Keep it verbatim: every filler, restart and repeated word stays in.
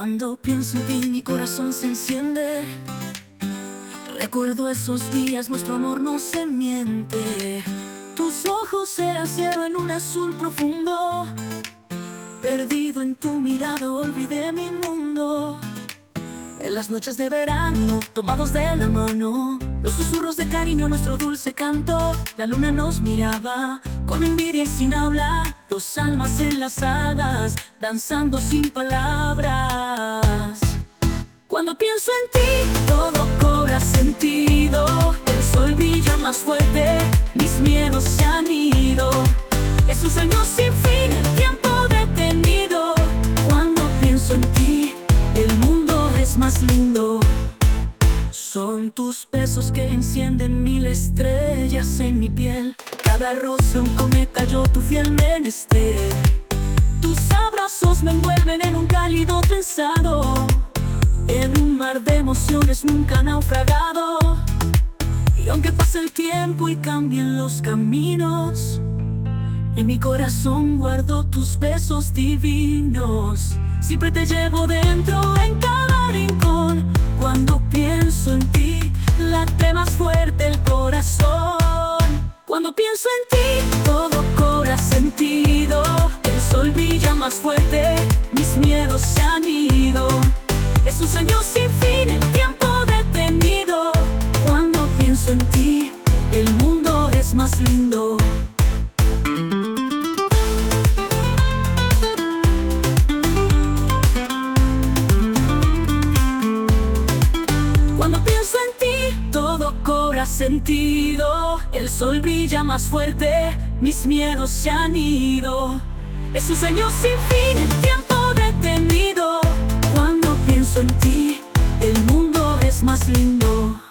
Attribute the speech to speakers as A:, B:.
A: Cuando pienso en ti mi corazón se enciende. Recuerdo esos días, nuestro amor no se miente. Tus ojos eran cielo en un azul profundo. Perdido en tu mirada olvidé mi mundo. En las noches de verano, tomados de la mano, los susurros de cariño, nuestro dulce canto. La luna nos miraba con envidia y sin hablar. Dos almas enlazadas, danzando sin palabras. Cuando pienso en ti, todo cobra sentido. El sol brilla más fuerte, mis miedos se han ido. Es un sueño sin fin, el tiempo detenido. Cuando pienso en ti, el mundo es más lindo. Son tus besos que encienden mil estrellas en mi piel. Cada roce un cometa, yo tu fiel menester. Tus abrazos me envuelven en un cálido trenzado, en un mar de emociones nunca naufragado. Y aunque pase el tiempo y cambien los caminos, en mi corazón guardo tus besos divinos. Siempre te llevo dentro en cada rincón. Cuando pienso en ti, late más fuerte el corazón. Cuando pienso en ti, todo cobra sentido. El sol brilla más fuerte, mis miedos se han ido. Es un sueño sin fin, el tiempo detenido. Cuando pienso en ti, el mundo es más lindo. Cuando pienso en ti, todo cobra sentido. El sol brilla más fuerte, mis miedos se han ido. Es un sueño sin fin, el tiempo detenido. Cuando pienso en ti, el mundo es más lindo.